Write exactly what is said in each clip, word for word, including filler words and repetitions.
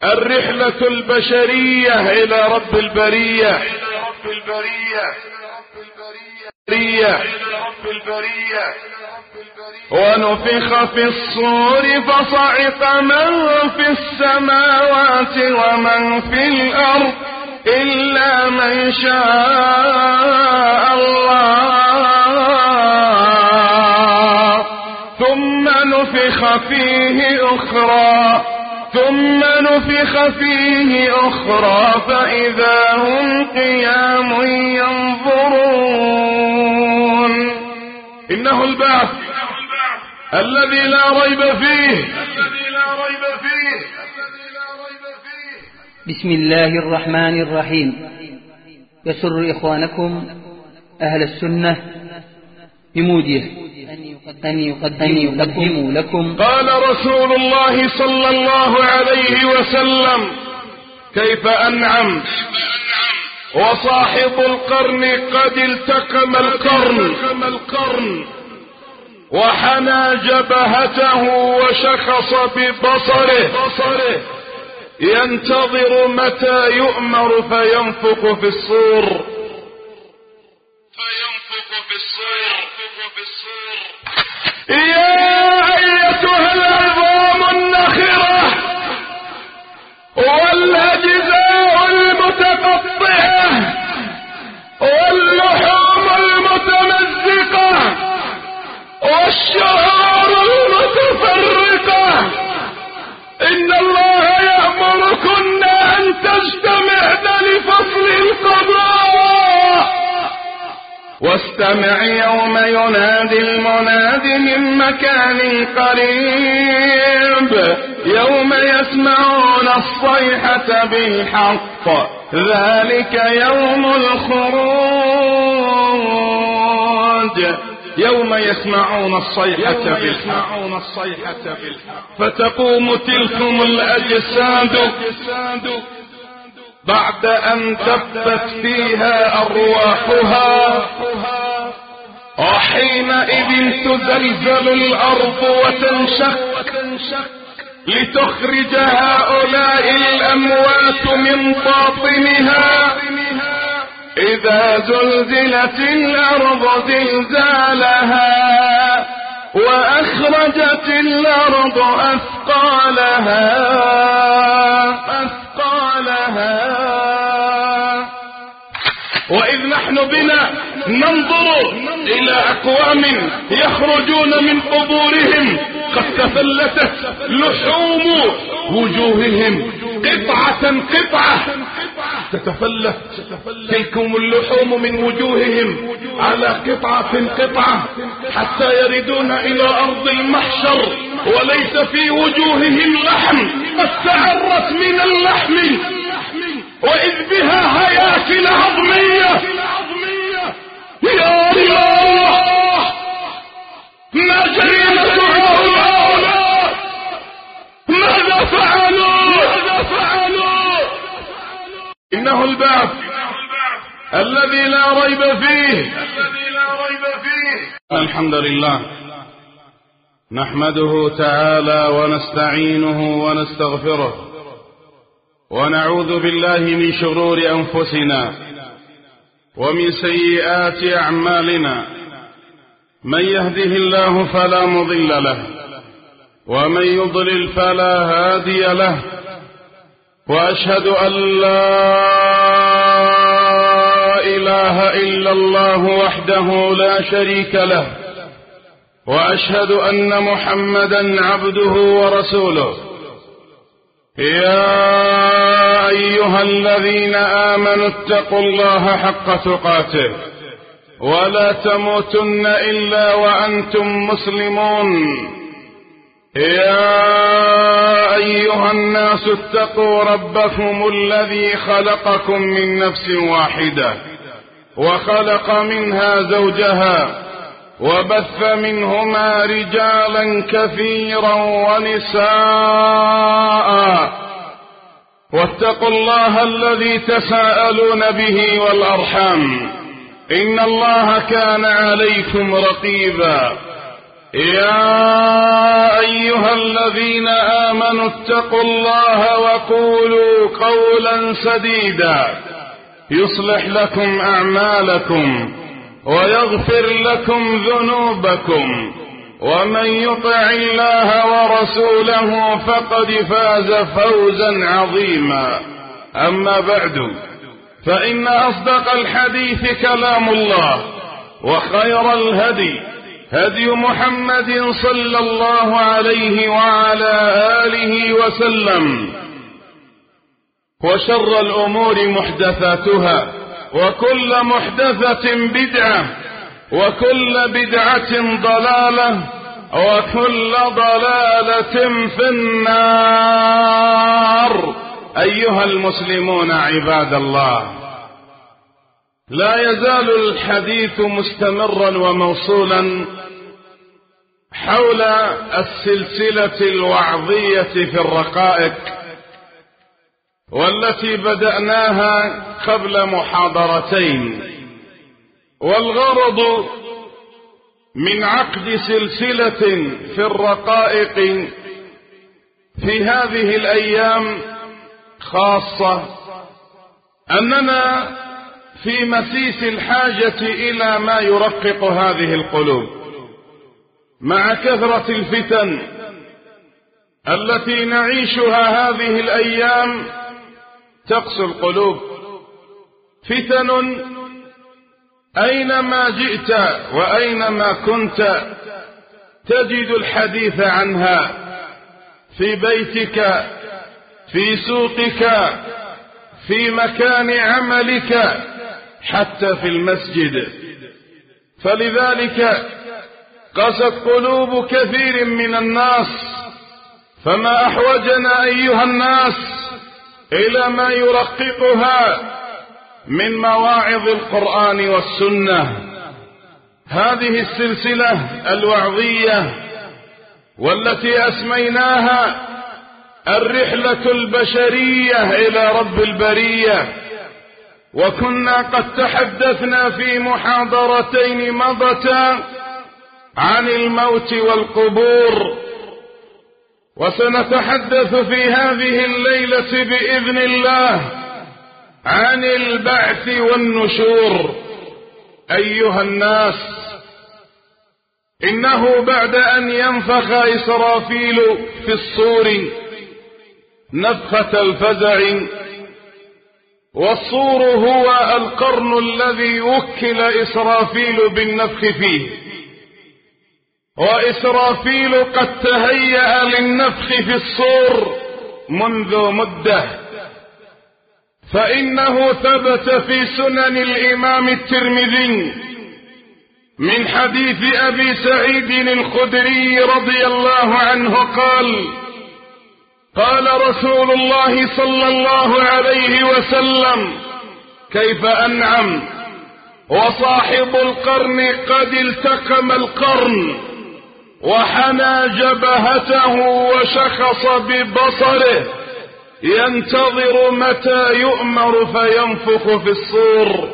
الرحلة البشرية إلى رب البرية، ونفخ في الصور فصعق من في السماوات ومن في الأرض إلا من شاء الله، ثم نفخ فيه أخرى ثم نفخ فيه أخرى فإذا هم قيام ينظرون. إنه البعث الذي لا ريب فيه. بسم الله الرحمن الرحيم. يسر إخوانكم أهل السنة بمودية أن يقدموا لكم قال رسول الله صلى الله عليه وسلم: كيف أنعم وصاحب القرن قد التقم القرن وحنى جبهته وشخص ببصره ينتظر متى يؤمر فينفق في الصور. يا أيتها العظام النخرة والأجزاء المتقطعة واللحوم المتمزقة والشعور المتفرقة، إن الله يأمركن أن تجتمعن لفصل القضاء. واستمع يوم ينادي المناد من مكان قريب، يوم يسمعون الصيحة بالحق، ذلك يوم الخروج. يوم يسمعون الصيحة بالحق فتقوم تلكم الأجساد بعد أن دبت فيها أرواحها، وحينئذ تزلزل الأرض وتنشق لتخرج هؤلاء الأموات من باطنها. إذا زلزلت الأرض زلزالها وأخرجت الأرض أثقالها أثقالها وإذ نحن بنا ننظر إلى أقوام يخرجون من قبورهم قد تفلتت لحوم وجوههم قطعة قطعة، تتفلت تلكم اللحوم من وجوههم على قطعة قطعة حتى يردون إلى أرض المحشر وليس في وجوههم لحم، قد تعرت من اللحم، وإذ بها هياكل عظمية. يا الله، ما جريمة هؤلاء؟ ماذا فعلوا؟ إنه البعث الذي لا ريب فيه. الحمد لله نحمده تعالى ونستعينه ونستغفره، ونعوذ بالله من شرور أنفسنا ومن سيئات أعمالنا، من يهده الله فلا مضل له ومن يضلل فلا هادي له، وأشهد أن لا إله إلا الله وحده لا شريك له، وأشهد أن محمدا عبده ورسوله. يا أيها الذين آمنوا اتقوا الله حق تقاته ولا تموتن إلا وأنتم مسلمون. يا أيها الناس اتقوا ربكم الذي خلقكم من نفس واحدة وخلق منها زوجها وبث منهما رجالا كثيرا ونساء، واتقوا الله الذي تساءلون به والأرحام، إن الله كان عليكم رقيبا. يا أيها الذين آمنوا اتقوا الله وقولوا قولا سديدا يصلح لكم أعمالكم ويغفر لكم ذنوبكم، ومن يطع الله ورسوله فقد فاز فوزا عظيما. أما بعد، فإن أصدق الحديث كلام الله، وخير الهدي هدي محمد صلى الله عليه وعلى آله وسلم، وشر الأمور محدثاتها، وكل محدثة بدعة، وكل بدعة ضلالة، وكل ضلالة في النار. أيها المسلمون عباد الله، لا يزال الحديث مستمرا وموصولا حول السلسلة الوعظية في الرقائق، والتي بدأناها قبل محاضرتين. والغرض من عقد سلسلة في الرقائق في هذه الأيام خاصة أننا في مسيس الحاجة إلى ما يرقق هذه القلوب، مع كثرة الفتن التي نعيشها هذه الأيام تقسو القلوب. فتن أينما جئت وأينما كنت تجد الحديث عنها، في بيتك، في سوقك، في مكان عملك، حتى في المسجد. فلذلك قست قلوب كثير من الناس، فما أحوجنا أيها الناس إلى ما يرققها من مواعظ القرآن والسنة. هذه السلسلة الوعظية والتي أسميناها الرحلة البشرية إلى رب البرية، وكنا قد تحدثنا في محاضرتين مضتا عن الموت والقبور، وسنتحدث في هذه الليلة بإذن الله عن البعث والنشور. أيها الناس، إنه بعد أن ينفخ إسرافيل في الصور نفخة الفزع، والصور هو القرن الذي وكل إسرافيل بالنفخ فيه، وإسرافيل قد تهيأ للنفخ في الصور منذ مدة، فإنه ثبت في سنن الإمام الترمذي من حديث أبي سعيد الخدري رضي الله عنه قال: قال رسول الله صلى الله عليه وسلم: كيف أنعم وصاحب القرن قد التقم القرن وحنى جبهته وشخص ببصره ينتظر متى يؤمر فينفخ في الصور.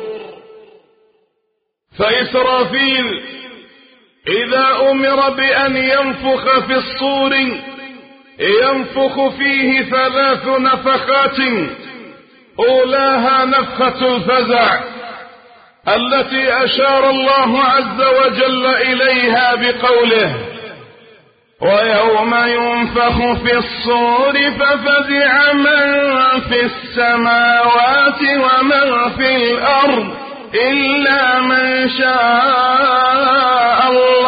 فإسرافيل إذا أمر بأن ينفخ في الصور ينفخ فيه ثلاث نفخات، أولاها نفخة الفزع التي أشار الله عز وجل إليها بقوله: ويوم ينفخ في الصور ففزع من في السماوات ومن في الأرض إلا من شاء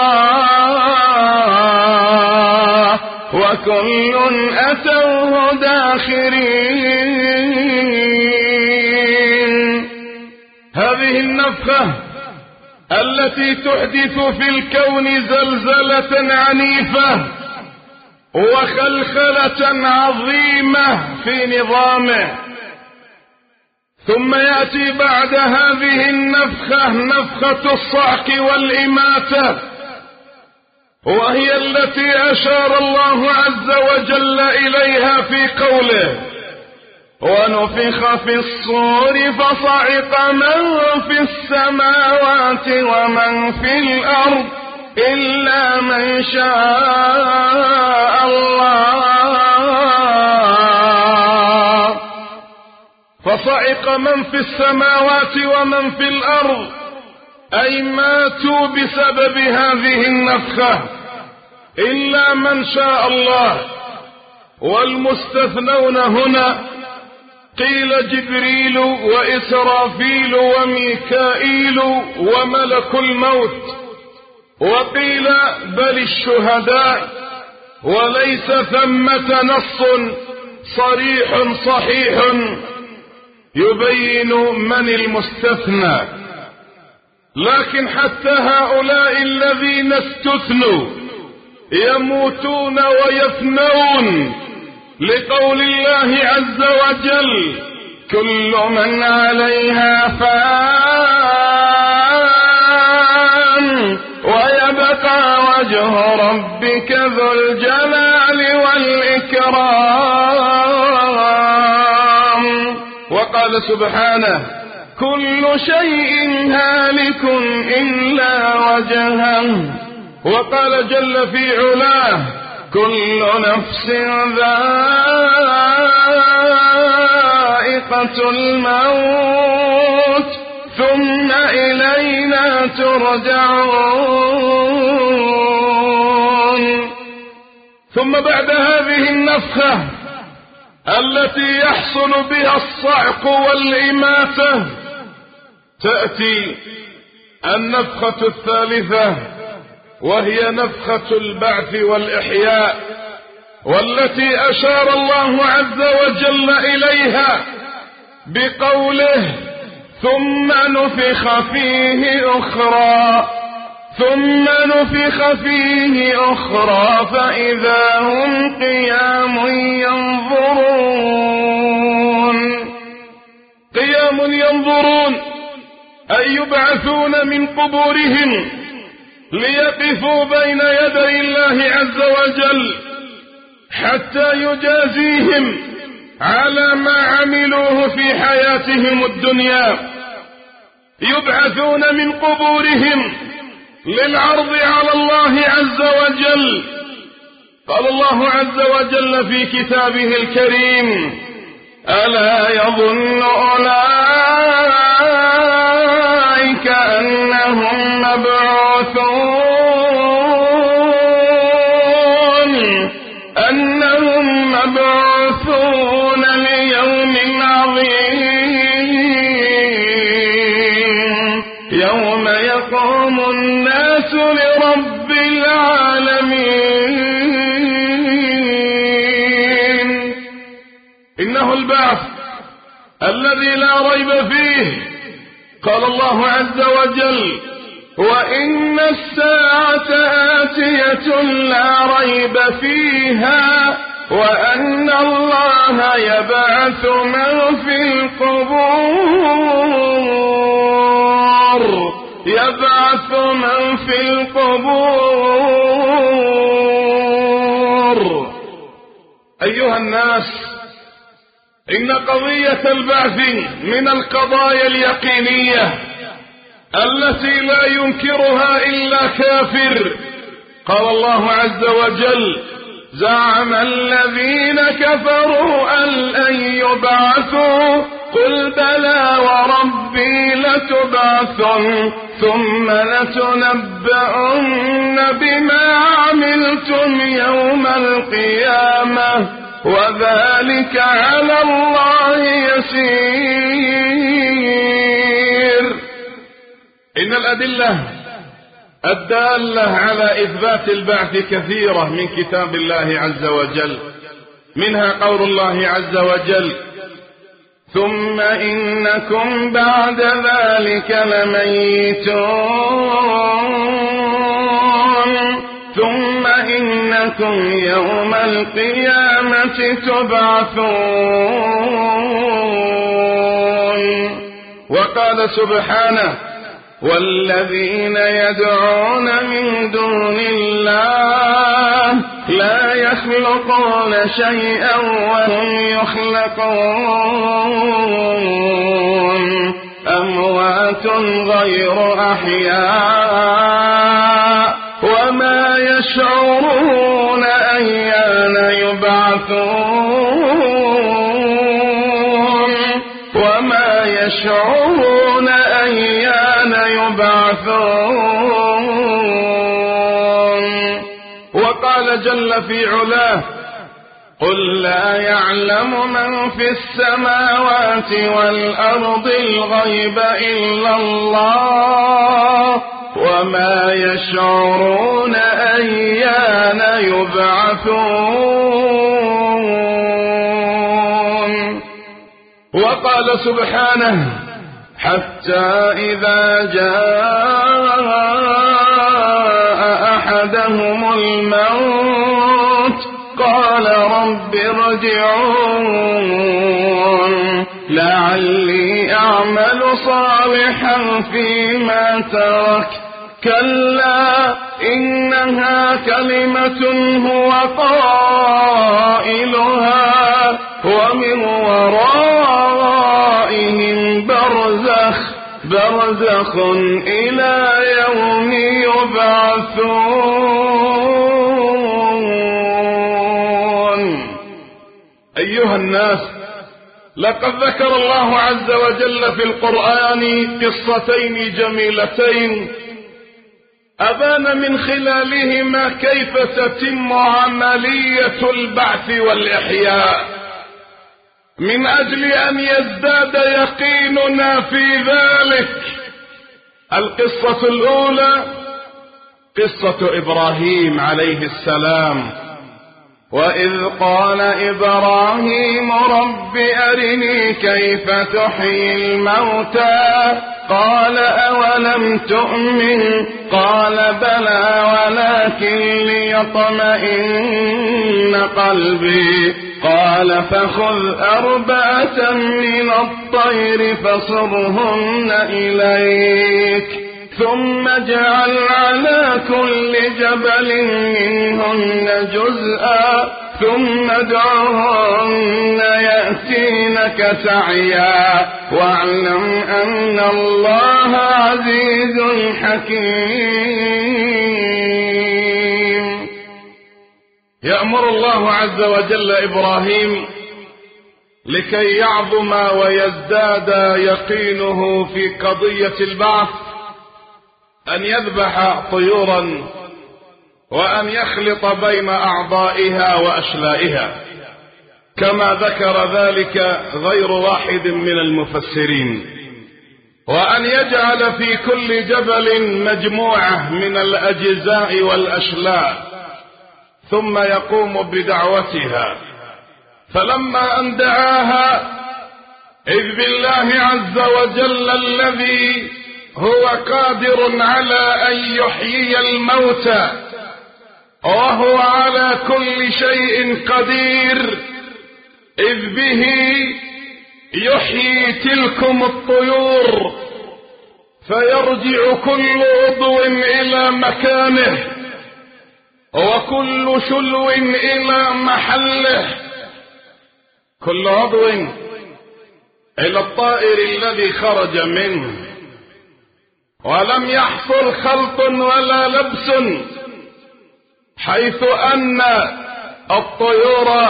الله وكل أتوه داخرين. هذه النفخة التي تحدث في الكون زلزلة عنيفة وخلخلة عظيمة في نظامه، ثم يأتي بعد هذه النفخة نفخة الصعق والإماتة، وهي التي أشار الله عز وجل إليها في قوله: ونفخ في الصور فصعق من في السماوات ومن في الأرض إلا من شاء الله. فصعق من في السماوات ومن في الأرض، أي ماتوا بسبب هذه النفخة، إلا من شاء الله. والمستثنون هنا قيل جبريل وإسرافيل وميكائيل وملك الموت، وقيل بل الشهداء، وليس ثمة نص صريح صحيح يبين من المستثنى. لكن حتى هؤلاء الذين استثنوا يموتون ويفنون، لقول الله عز وجل: كل من عليها فان ويبقى وجه ربك ذو الجلال والإكرام. وقال سبحانه: كل شيء هالك إلا وجهه. وقال جل في علاه: كل نفس ذائقة الموت ثم إلينا ترجعون. ثم بعد هذه النفخة التي يحصل بها الصعق والإماتة تأتي النفخة الثالثة، وهي نفخة البعث والإحياء، والتي أشار الله عز وجل إليها بقوله: ثم نفخ فيه أخرى ثم نفخ فيه أخرى فإذا هم قيام ينظرون. قيام ينظرون أي يبعثون من قبورهم ليقفوا بين يدي الله عز وجل حتى يجازيهم على ما عملوه في حياتهم الدنيا. يبعثون من قبورهم للعرض على الله عز وجل. قال الله عز وجل في كتابه الكريم: ألا يظن أولئك أنهم مبعوثون أنهم مبعوثون ليوم عظيم يوم يقوم الناس لرب العالمين. إنه البعث الذي لا ريب فيه. قال الله عز وجل: وإن الساعة آتية لا ريب فيها وأن الله يبعث من في القبور يبعث من في القبور. أيها الناس، إن قضية البعث من القضايا اليقينية التي لا ينكرها إلا كافر. قال الله عز وجل: زعم الذين كفروا أن لن يبعثوا قل بلى وربي لتبعثن ثم لتنبؤن بما عملتم يوم القيامة وذلك على الله يسير. إن الأدلة الدالة على إثبات البعث كثيرة من كتاب الله عز وجل، منها قول الله عز وجل: ثم إنكم بعد ذلك لميتون ثم إنكم يوم القيامة تبعثون. وقال سبحانه: والذين يدعون من دون الله لا يخلقون شيئا وهم يخلقون أموات غير أحياء يبعثون وما يشعرون أيان يبعثون. وقال جل في علاه: قل لا يعلم من في السماوات والأرض الغيب إلا الله وما يشعرون أيان يبعثون. وقال سبحانه: حتى إذا جاء أحدهم الموت قال رب ارجعون لعلي أعمل صالحا فيما تركت كلا إنها كلمة هو قائلها ومن ورائهم برزخ برزخ إلى يوم يبعثون. أيها الناس، لقد ذكر الله عز وجل في القرآن قصتين جميلتين أبان من خلالهما كيف تتم عملية البعث والإحياء، من أجل أن يزداد يقيننا في ذلك. القصة الأولى قصة إبراهيم عليه السلام، وإذ قال إبراهيم رب أرني كيف تحيي الموتى قال أولم تؤمن قال بلى ولكن ليطمئن قلبي قال فخذ أربعة من الطير فصرهن إليك ثم اجعل على كل جبل منهن جزءا ثم ادعهن يأتينك سعيا واعلم أن الله عزيز حكيم. يأمر الله عز وجل إبراهيم لكي يعظم ويزداد يقينه في قضية البعث أن يذبح طيورا وأن يخلط بين أعضائها وأشلائها، كما ذكر ذلك غير واحد من المفسرين، وأن يجعل في كل جبل مجموعة من الأجزاء والأشلاء ثم يقوم بدعوتها. فلما أن دعاها إذ بالله عز وجل الذي هو قادر على أن يحيي الموتى وهو على كل شيء قدير، إذ به يحيي تلكم الطيور فيرجع كل عضو إلى مكانه وكل شلو إلى محله، كل عضو إلى الطائر الذي خرج منه، ولم يحصل خلط ولا لبس، حيث أن الطيور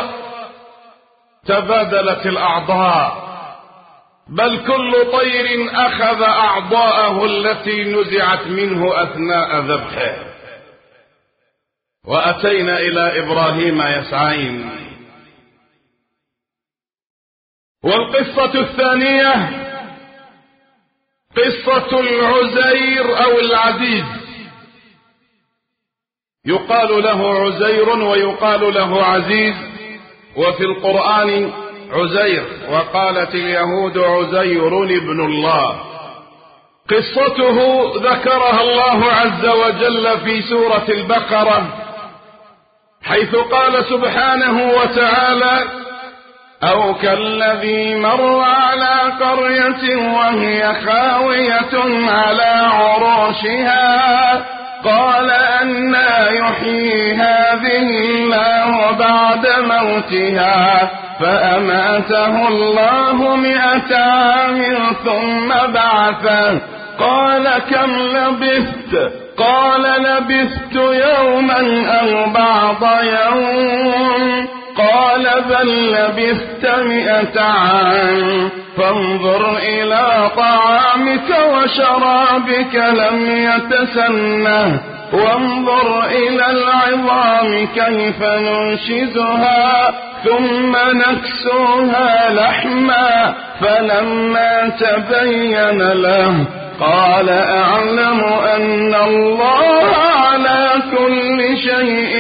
تبادلت الأعضاء، بل كل طير أخذ أعضاءه التي نزعت منه أثناء ذبحه. وأتينا إلى إبراهيم يسعين. والقصة الثانية قصة العزير أو العزيز، يقال له عزير ويقال له عزيز، وفي القرآن عزير، وقالت اليهود عزير ابن الله. قصته ذكرها الله عز وجل في سورة البقرة، حيث قال سبحانه وتعالى: أو كالذي مر على قرية وهي خاوية على عروشها قال أنى يحيي هذه الله بعد موتها فأماته الله مئة عام ثم بعثه قال كم لبثت قال لبثت يوما أو بعض يوم قال بل لبثت مئة عام فانظر إلى طعامك وشرابك لم يتسنه وانظر إلى العظام كيف ننشزها ثم نكسوها لحما فلما تبين له قال أعلم أن الله على كل شيء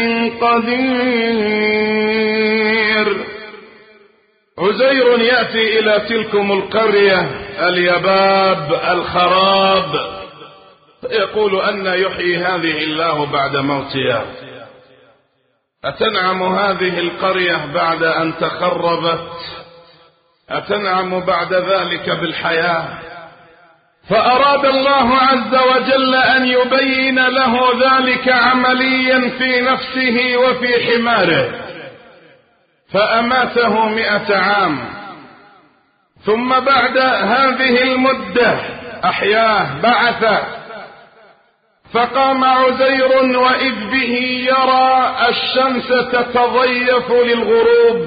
قدير. عزير يأتي إلى تلكم القرية اليباب الخراب يقول أن يحيي هذه الله بعد موتها؟ أتنعم هذه القرية بعد أن تخربت؟ أتنعم بعد ذلك بالحياة؟ فأراد الله عز وجل أن يبين له ذلك عمليا في نفسه وفي حماره، فأماته مئة عام، ثم بعد هذه المدة أحياه بعثه، فقام عزير وإذ به يرى الشمس تتضيف للغروب،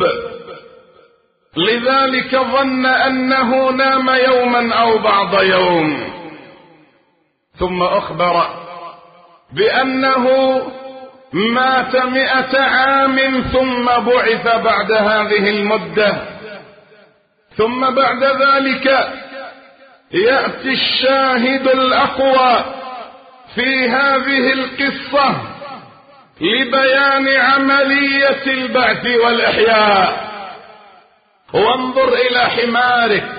لذلك ظن أنه نام يوما أو بعض يوم، ثم أخبر بأنه مات مئة عام ثم بعث بعد هذه المدة. ثم بعد ذلك يأتي الشاهد الأقوى في هذه القصة لبيان عملية البعث والإحياء. وانظر إلى حمارك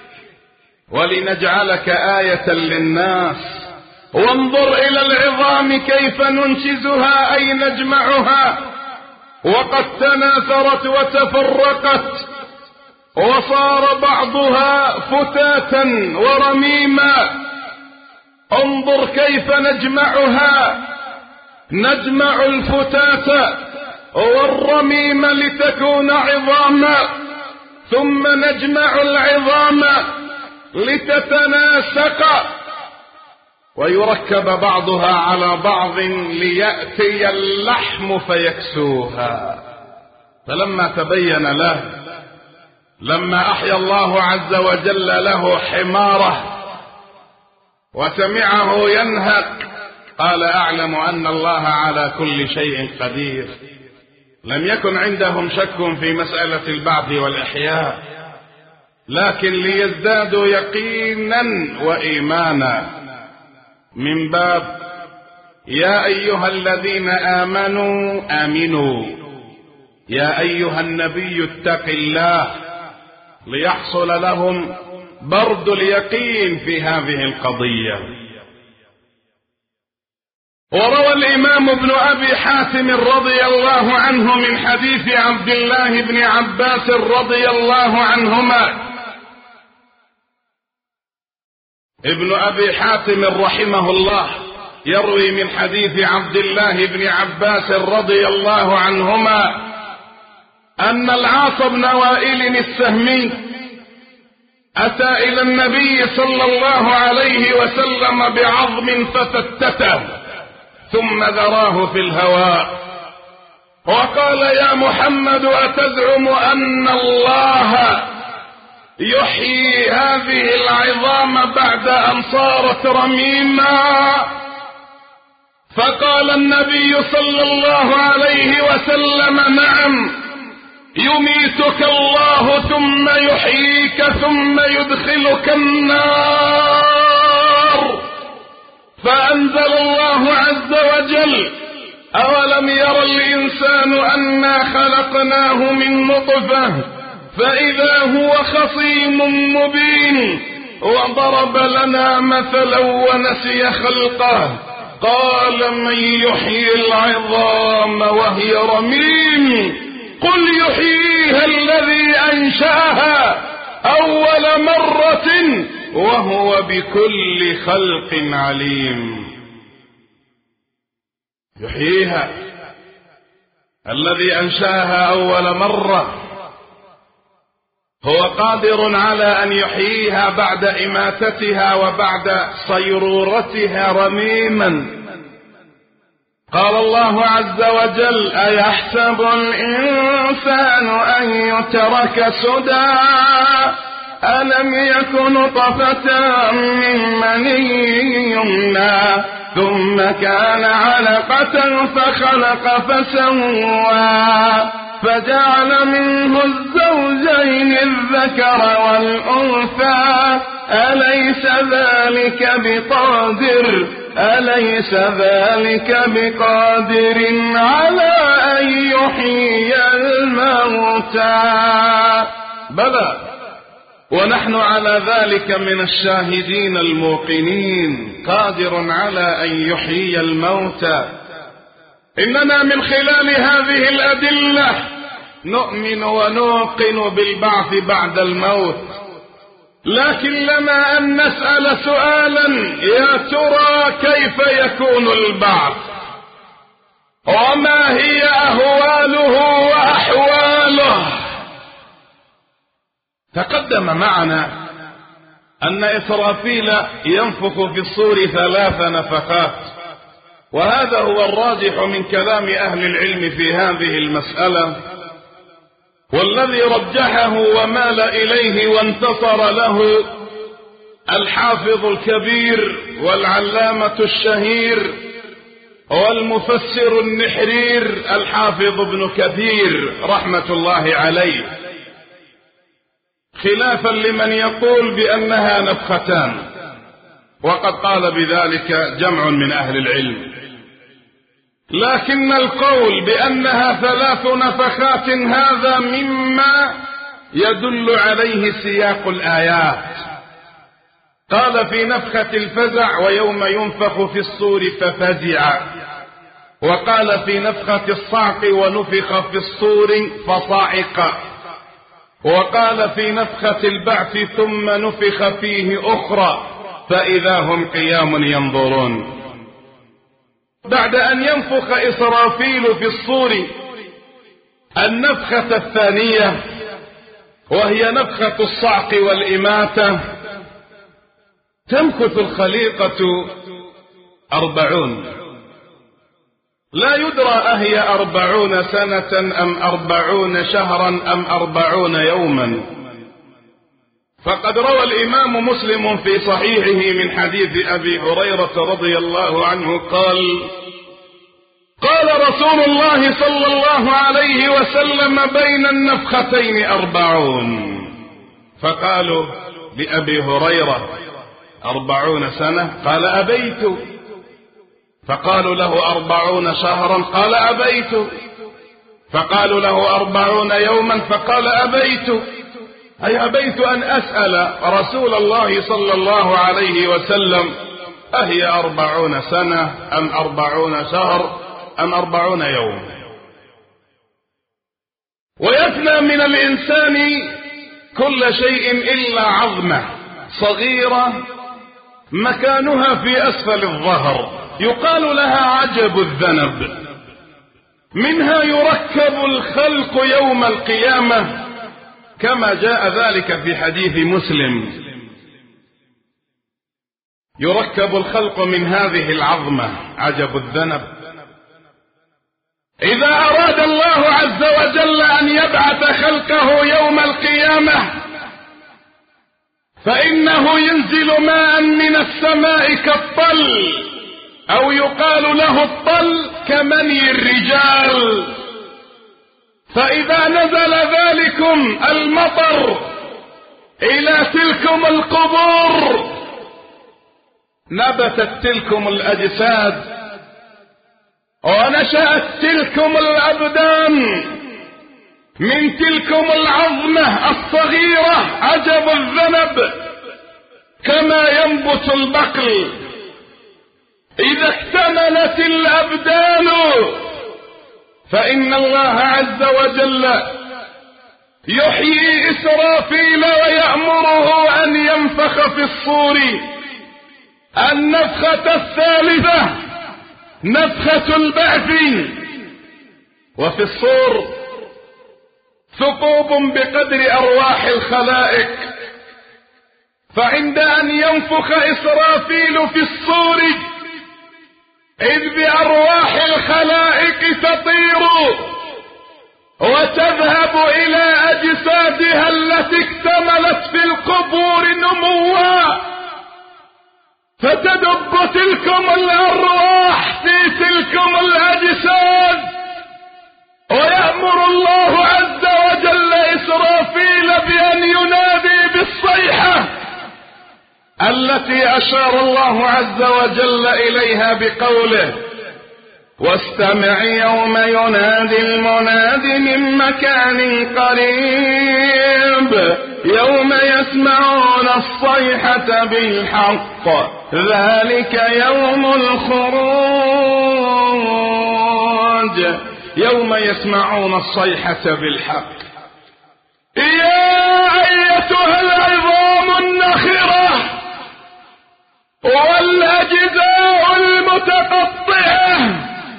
ولنجعلك آية للناس، وانظر إلى العظام كيف ننشزها أي نجمعها، وقد تناثرت وتفرقت وصار بعضها فتاتا ورميما، انظر كيف نجمعها، نجمع الفتاة والرميم لتكون عظاما، ثم نجمع العظام لتتناسق ويركب بعضها على بعض ليأتي اللحم فيكسوها. فلما تبين له، لما أحيا الله عز وجل له حماره وسمعه ينهق، قال أعلم أن الله على كل شيء قدير. لم يكن عندهم شك في مسألة البعث والإحياء، لكن ليزدادوا يقينا وإيمانا من باب يا أيها الذين آمنوا آمنوا، يا أيها النبي اتق الله، ليحصل لهم برد اليقين في هذه القضية. وروى الإمام ابن أبي حاتم رضي الله عنه من حديث عبد الله بن عباس رضي الله عنهما. ابن أبي حاتم رحمه الله يروي من حديث عبد الله بن عباس رضي الله عنهما أن العاص بن وائل السهمي أتى إلى النبي صلى الله عليه وسلم بعظم ففتته ثم ذراه في الهواء، وقال يا محمد أتزعم أن الله يحيي هذه العظام بعد أن صارت رميما؟ فقال النبي صلى الله عليه وسلم نعم، يميتك الله ثم يحييك ثم يدخلك النار. فأنزل الله عز وجل أولم ير الإنسان أنا خلقناه من نطفة فإذا هو خصيم مبين، وضرب لنا مثلا ونسي خلقه قال من يحيي العظام وهي رميم قل يحييها الذي أنشأها أول مرة وهو بكل خلق عليم. يحييها الذي أنشأها أول مرة، هو قادر على أن يحييها بعد إماتتها وبعد صيرورتها رميما. قال الله عز وجل أيحسب الإنسان الإنسان أن يترك سدى ألم يكن نطفة من مني يمنى ثم كان علقة فخلق فسوى فجعل منه الزوجين الذكر والأنثى أليس ذلك بقادر أليس ذلك بقادر على أن يحيي الموتى بلى ونحن على ذلك من الشاهدين الموقنين قادر على أن يحيي الموتى. إننا من خلال هذه الأدلة نؤمن ونوقن بالبعث بعد الموت، لكن لنا أن نسأل سؤالا: يا ترى كيف يكون البعث؟ وما هي أهواله وأحواله؟ تقدم معنا أن إسرافيل ينفخ في الصور ثلاث نفخات، وهذا هو الراجح من كلام أهل العلم في هذه المسألة، والذي رجحه ومال إليه وانتصر له الحافظ الكبير والعلامة الشهير والمفسر النحرير الحافظ ابن كثير رحمة الله عليه، خلافا لمن يقول بأنها نفختان، وقد قال بذلك جمع من أهل العلم. لكن القول بأنها ثلاث نفخات هذا مما يدل عليه سياق الآيات. قال في نفخة الفزع: ويوم ينفخ في الصور ففزع، وقال في نفخة الصعق: ونفخ في الصور فصعق، وقال في نفخة البعث: ثم نفخ فيه أخرى فإذا هم قيام ينظرون. بعد أن ينفخ إسرافيل في الصور النفخة الثانية وهي نفخة الصعق والإماتة، تمكث الخليقة أربعون، لا يدرى أهي أربعون سنة أم أربعون شهرا أم أربعون يوما. فقد روى الإمام مسلم في صحيحه من حديث أبي هريرة رضي الله عنه قال: قال رسول الله صلى الله عليه وسلم: بين النفختين أربعون. فقالوا لأبي هريرة: أربعون سنة؟ قال: أبيت. فقالوا له: أربعون شهرا؟ قال: أبيت. فقالوا له: أربعون يوما؟ فقال: أبيت. أي أبيت أن أسأل رسول الله صلى الله عليه وسلم: أهي أربعون سنة أم أربعون شهر أم أربعون يوم؟ ويفنى من الإنسان كل شيء إلا عظمة صغيرة مكانها في أسفل الظهر، يقال لها عجب الذنب، منها يركب الخلق يوم القيامة كما جاء ذلك في حديث مسلم. يركب الخلق من هذه العظمة عجب الذنب. إذا أراد الله عز وجل أن يبعث خلقه يوم القيامة فإنه ينزل ماء من السماء كالطل، أو يقال له الطل كمني الرجال، فإذا نزل ذلكم المطر إلى تلكم القبور نبتت تلكم الأجساد ونشأت تلكم الأبدان من تلكم العظمة الصغيرة عجب الذنب، كما ينبت البقل إذا اكتملت الأبدان، فإن الله عز وجل يحيي إسرافيل ويأمره أن ينفخ في الصور النفخة الثالثة، نفخة البعث. وفي الصور ثقوب بقدر أرواح الخلائق، فعند أن ينفخ إسرافيل في الصور إذ بأرواح الخلائق تطير وتذهب إلى أجسادها التي اكتملت في القبور نموا، فتدب تلكم الأرواح في تلكم الأجساد، ويأمر الله عز وجل إسرافيل بأن ينادي بالصيحة التي أشار الله عز وجل إليها بقوله: واستمع يوم ينادي المناد من مكان قريب يوم يسمعون الصيحة بالحق ذلك يوم الخروج. يوم يسمعون الصيحة بالحق. يا أيتها العظام النخرة والأجزاء المتقطعة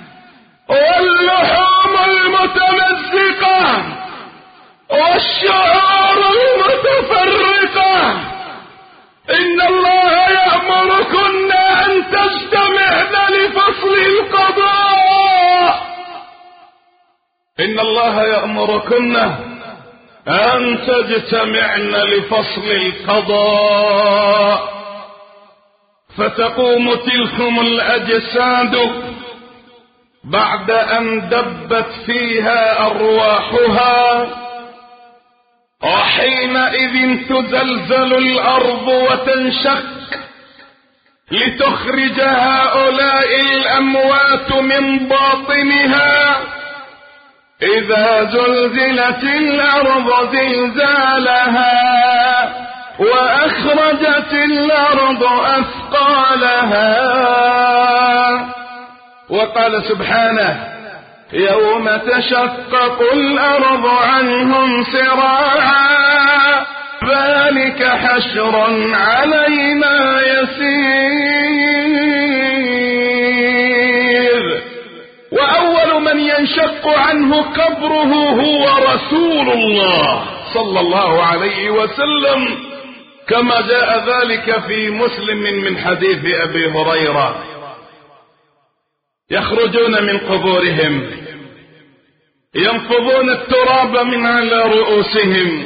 واللحوم المتمزقة والشعور المتفرقة، إن الله يأمركن أن تجتمعن لفصل القضاء. إن الله يأمركن أن تجتمعن لفصل القضاء. فتقوم تلكم الأجساد بعد أن دبت فيها أرواحها، وحينئذ تزلزل الأرض وتنشق لتخرج هؤلاء الأموات من باطنها. إذا زلزلت الأرض زلزالها وأخرجت الأرض أثقالها. وقال سبحانه: يوم تشقق الأرض عنهم سراعا ذلك حشر علينا يسير. وأول من ينشق عنه قبره هو رسول الله صلى الله عليه وسلم، كما جاء ذلك في مسلم من حديث أبي هريرة. يخرجون من قبورهم ينفضون التراب من على رؤوسهم،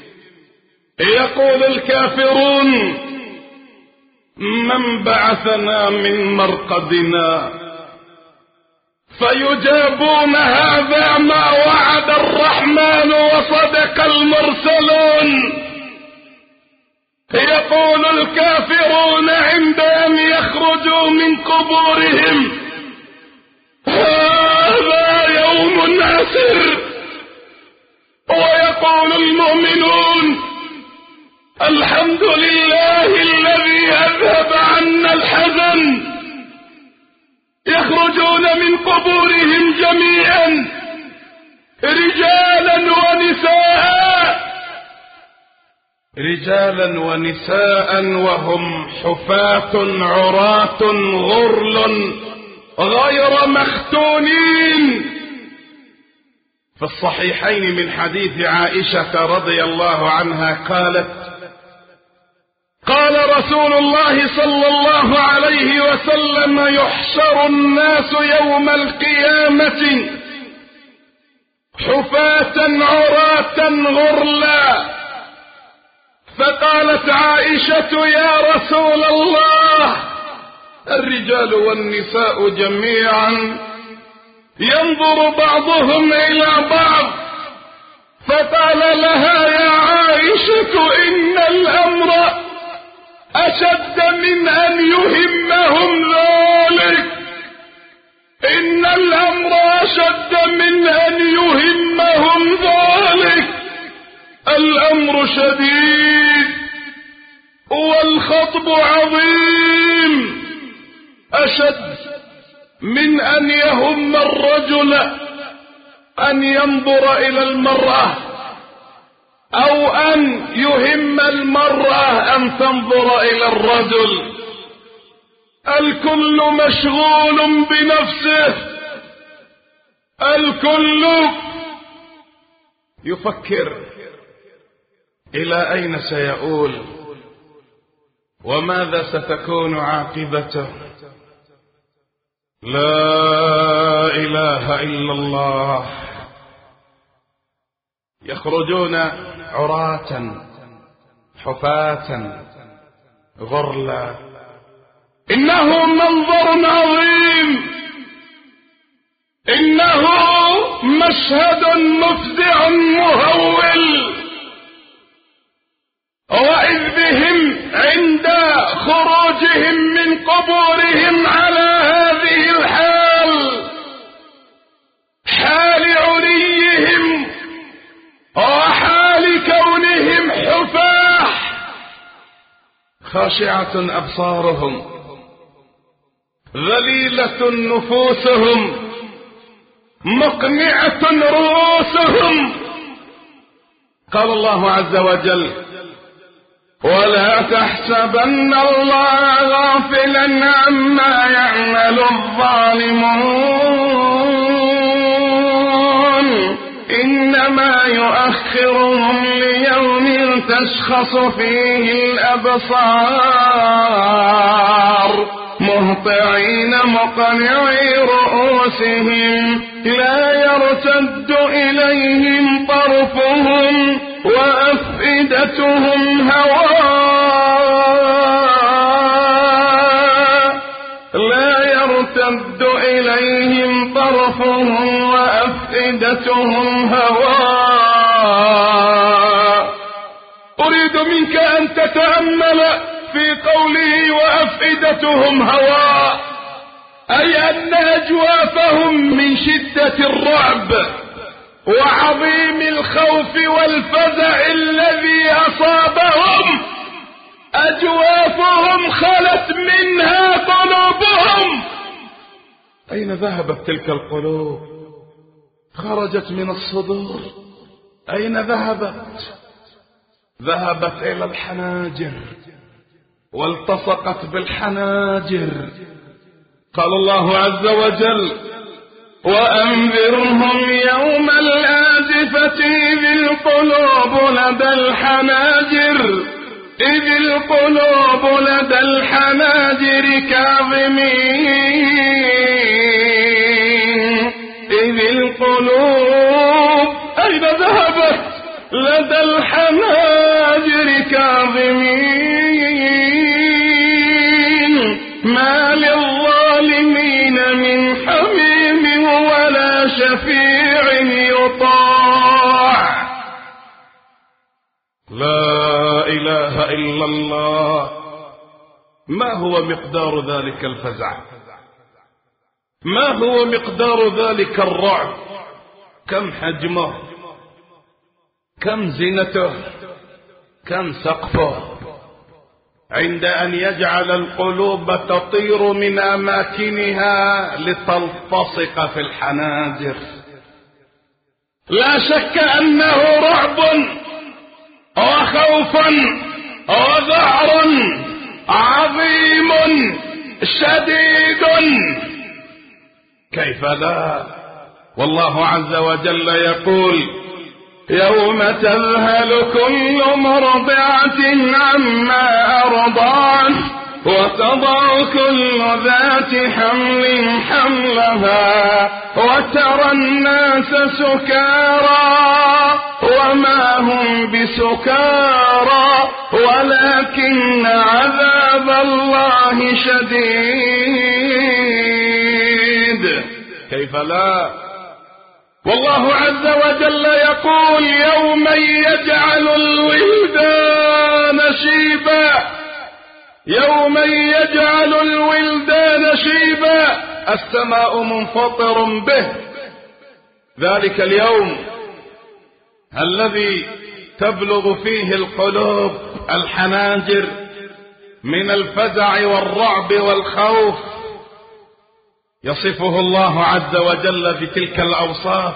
يقول الكافرون: من بعثنا من مرقدنا؟ فيجابون: هذا ما وعد الرحمن وصدق المرسلون. يقول الكافرون عند أن يخرجوا من قبورهم: هذا يوم عسر. ويقول المؤمنون: الحمد لله الذي أذهب عنا الحزن. يخرجون من قبورهم جميعا رجالا ونساء رجالا ونساء وهم حفاة عراة غرل غير مختونين. في الصحيحين من حديث عائشة رضي الله عنها قالت: قال رسول الله صلى الله عليه وسلم: يحشر الناس يوم القيامة حفاة عراة غرلا. فقالت عائشة: يا رسول الله، الرجال والنساء جميعا ينظر بعضهم إلى بعض. فقال لها: يا عائشة، إن الأمر أشد من أن يهمهم ذلك. إن الأمر أشد من أن يهمهم ذلك. الأمر شديد والخطب عظيم، أشد من أن يهم الرجل أن ينظر إلى المرأة، أو أن يهم المرأة أن تنظر إلى الرجل. الكل مشغول بنفسه، الكل يفكر إلى أين سيؤول وماذا ستكون عاقبته. لا إله إلا الله. يخرجون عراة حفاة غرلا. إنه منظر عظيم، إنه مشهد مفزع مهول. وإذ بهم عند خروجهم من قبورهم على هذه الحال، حال عريهم وحال كونهم حفاح، خاشعة أبصارهم، ذليلة نفوسهم، مقنعة رؤوسهم. قال الله عز وجل: ولا تحسبن الله غافلا عما يعمل الظالمون، إنما يؤخرهم ليوم تشخص فيه الأبصار، مهطعين مقنعي رؤوسهم، لا يرتد إليهم طرفهم وأفئدتهم هواء، لا يرتد إليهم طرفهم وأفئدتهم هواء. أريد منك أن تتأمل في قوله وأفئدتهم هواء، أي أن أجوافهم من شدة الرعب وعظيم الخوف والفزع الذي أصابهم، أجوافهم خلت منها قلوبهم. أين ذهبت تلك القلوب؟ خرجت من الصدور. أين ذهبت؟ ذهبت إلى الحناجر والتصقت بالحناجر. قال الله عز وجل: وأنذرهم يوم الآزفة إذ القلوب لدى الحناجر إذ القلوب لدى الحناجر كاظمين إذ القلوب أين ذهبت؟ لدى الحناجر كاظمين ما للظالمين من حميم ولا شفيع يطاع. لا إله إلا الله. ما هو مقدار ذلك الفزع؟ ما هو مقدار ذلك الرعب؟ كم حجمه؟ كم زينته؟ كم سقفه؟ عند أن يجعل القلوب تطير من أماكنها لتلتصق في الحناجر. لا شك أنه رعب وخوف وذعر عظيم شديد. كيف لا؟ والله عز وجل يقول: يوم تذهل كل مرضعة عما أرضعت وتضع كل ذات حمل حملها وترى الناس سكارى وما هم بسكارى ولكن عذاب الله شديد. كيف لا؟ والله عز وجل يقول: يوم يجعل الولدان شيبا يوم يجعل الولدان شيبا السماء منفطر به. ذلك اليوم الذي تبلغ فيه القلوب الحناجر من الفزع والرعب والخوف، يصفه الله عز وجل بتلك الأوصاف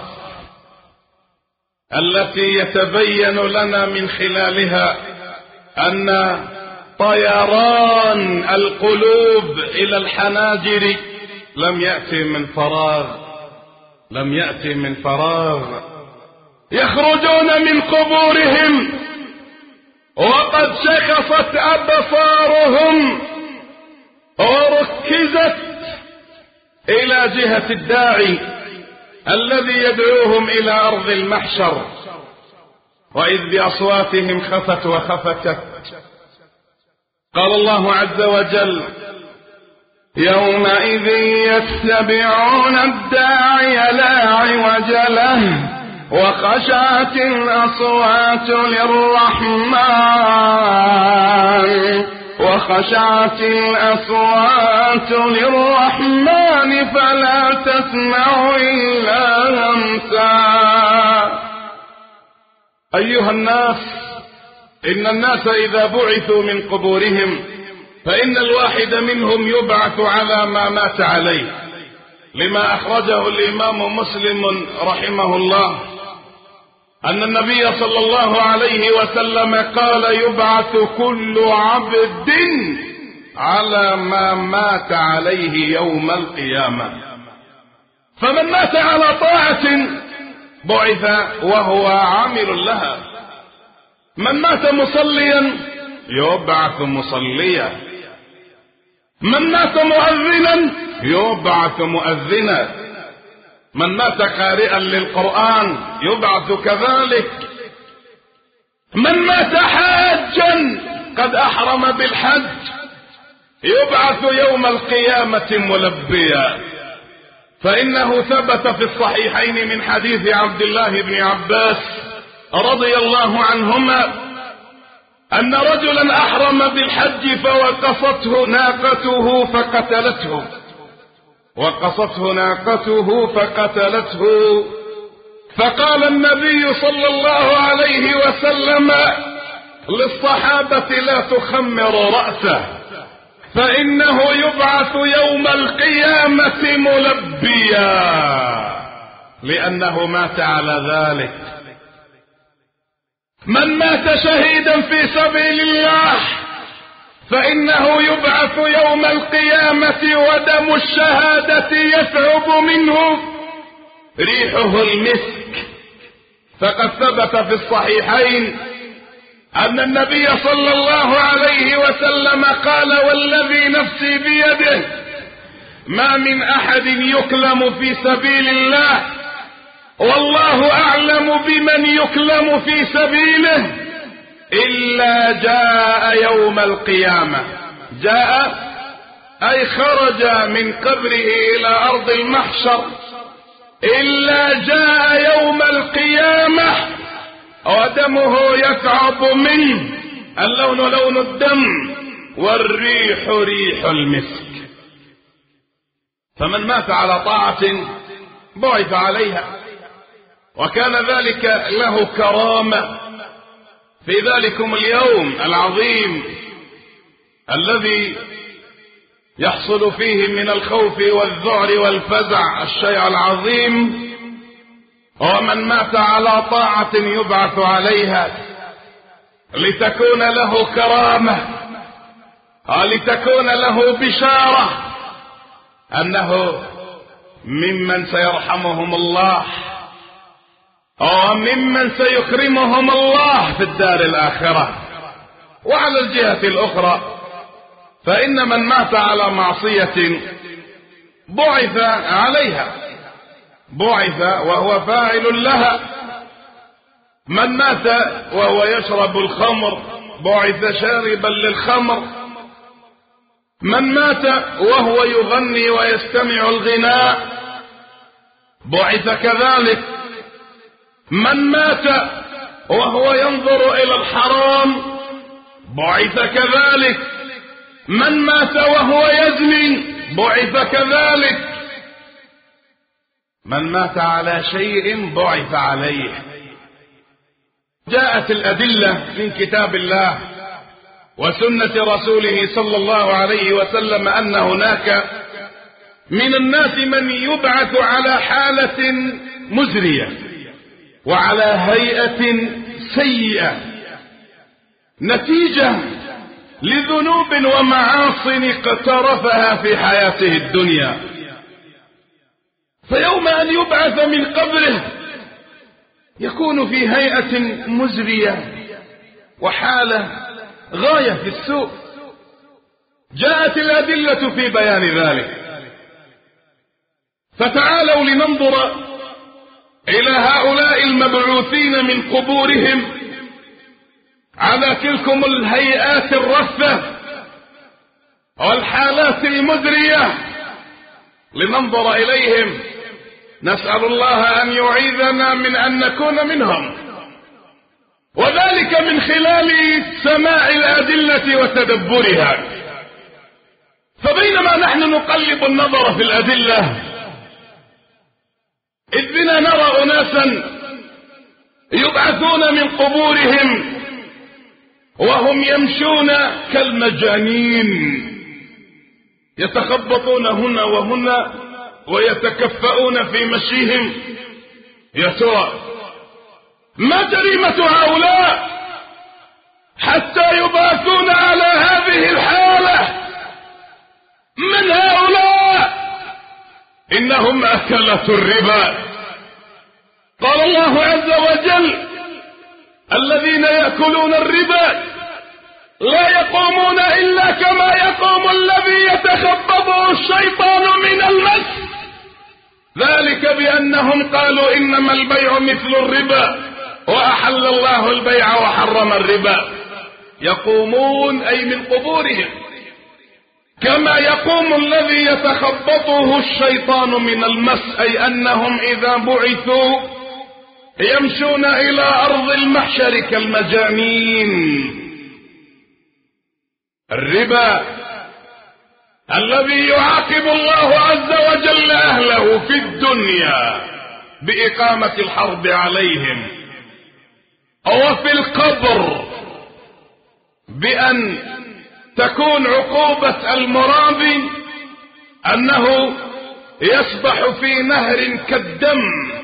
التي يتبين لنا من خلالها أن طيران القلوب إلى الحناجر لم يأتي من فراغ لم يأتي من فراغ. يخرجون من قبورهم وقد شخصت أبصارهم وركزت إلى جهة الداعي الذي يدعوهم إلى أرض المحشر. وإذ بأصواتهم خفت وخفتت. قال الله عز وجل: يومئذ يتبعون الداعي لا عوج له وخشعت الأصوات للرحمن وخشعت الأصوات للرحمن فلا تسمع إلا همسا. أيها الناس، إن الناس إذا بعثوا من قبورهم فإن الواحد منهم يبعث على ما مات عليه، لما أخرجه الإمام مسلم رحمه الله أن النبي صلى الله عليه وسلم قال: يبعث كل عبد على ما مات عليه يوم القيامة. فمن مات على طاعة بعث وهو عامل لها، من مات مصليا يبعث مصليا، من مات مؤذنا يبعث مؤذنا، من مات قارئا للقرآن يبعث كذلك، من مات حاجا قد أحرم بالحج يبعث يوم القيامة ملبيا. فإنه ثبت في الصحيحين من حديث عبد الله بن عباس رضي الله عنهما أن رجلا أحرم بالحج فوقصته ناقته فقتلته وقصته ناقته فقتلته فقال النبي صلى الله عليه وسلم للصحابة: لا تخمر رأسه فإنه يبعث يوم القيامة ملبيا، لأنه مات على ذلك. من مات شهيدا في سبيل الله فإنه يبعث يوم القيامة ودم الشهادة يثعب منه ريحه المسك. فقد ثبت في الصحيحين أن النبي صلى الله عليه وسلم قال: والذي نفسي بيده ما من أحد يكلم في سبيل الله والله أعلم بمن يكلم في سبيله إلا جاء يوم القيامة. جاء أي خرج من قبره إلى أرض المحشر، إلا جاء يوم القيامة ودمه يثعب منه، اللون لون الدم والريح ريح المسك. فمن مات على طاعة بعث عليها، وكان ذلك له كرامة في ذلكم اليوم العظيم الذي يحصل فيه من الخوف والذعر والفزع الشيء العظيم. ومن مات على طاعة يبعث عليها لتكون له كرامة ولتكون له بشارة أنه ممن سيرحمهم الله وممن سيكرمهم الله في الدار الآخرة. وعلى الجهة الأخرى فإن من مات على معصية بعث عليها، بعث وهو فاعل لها. من مات وهو يشرب الخمر بعث شاربا للخمر. من مات وهو يغني ويستمع الغناء بعث كذلك. من مات وهو ينظر إلى الحرام بعث كذلك. من مات وهو يزني بعث كذلك. من مات على شيء بعث عليه. جاءت الأدلة من كتاب الله وسنة رسوله صلى الله عليه وسلم أن هناك من الناس من يبعث على حالة مزرية وعلى هيئة سيئة نتيجة لذنوب ومعاصي اقترفها في حياته الدنيا. فيوم أن يبعث من قبره يكون في هيئة مزرية وحالة غاية في السوء. جاءت الأدلة في بيان ذلك. فتعالوا لننظر إلى هؤلاء المبعوثين من قبورهم على تلكم الهيئات الرثة والحالات المزرية لننظر إليهم. نسأل الله أن يعيذنا من أن نكون منهم، وذلك من خلال سماع الأدلة وتدبرها. فبينما نحن نقلب النظر في الأدلة إذ بنا نرى أناسا يبعثون من قبورهم وهم يمشون كالمجانين، يتخبطون هنا وهنا ويتكفؤون في مشيهم. يا ترى ما جريمة هؤلاء حتى يبعثون على هذه الحالة؟ من هؤلاء؟ إنهم أكلة الربا. قال الله عز وجل: الذين يأكلون الربا لا يقومون إلا كما يقوم الذي يتخبطه الشيطان من المس، ذلك بأنهم قالوا إنما البيع مثل الربا وأحل الله البيع وحرم الربا. يقومون أي من قبورهم كما يقوم الذي يتخبطه الشيطان من المس، أي أنهم إذا بعثوا يمشون إلى أرض المحشر كالمجانين. الربا الذي يعاقب الله عز وجل أهله في الدنيا بإقامة الحرب عليهم، أو في القبر بأن تكون عقوبة المرابي أنه يسبح في نهر كالدم،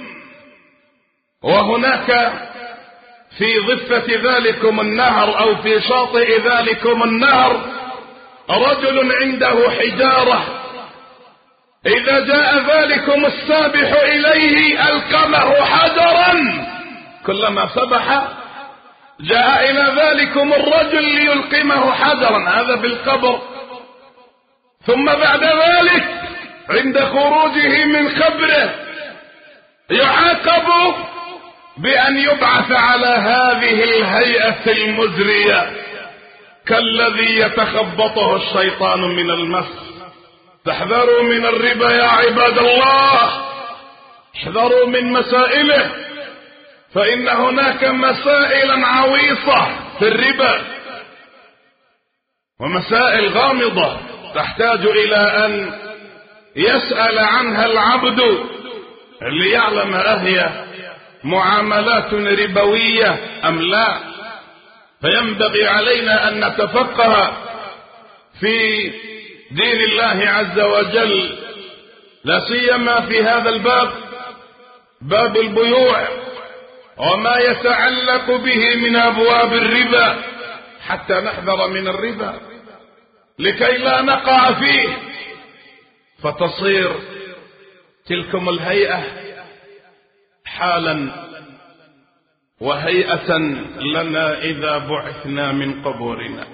وهناك في ضفة ذلكم النهر أو في شاطئ ذلكم النهر رجل عنده حجارة، إذا جاء ذلكم السابح إليه ألقمه حجرا، كلما سبح جاء إلى ذلكم الرجل ليلقمه حجرا، هذا بالقبر. ثم بعد ذلك عند خروجه من قبره يعاقب بأن يبعث على هذه الهيئة المزرية كالذي يتخبطه الشيطان من المس. تحذروا من الربا يا عباد الله، احذروا من مسائله، فإن هناك مسائل عويصة في الربا ومسائل غامضة تحتاج إلى أن يسأل عنها العبد ليعلم أهي معاملات ربوية أم لا. فينبغي علينا أن نتفقه في دين الله عز وجل، لا سيما في هذا الباب، باب البيوع وما يتعلق به من أبواب الربا، حتى نحذر من الربا لكي لا نقع فيه، فتصير تلكم الهيئة حالا وهيئة لنا إذا بعثنا من قبورنا.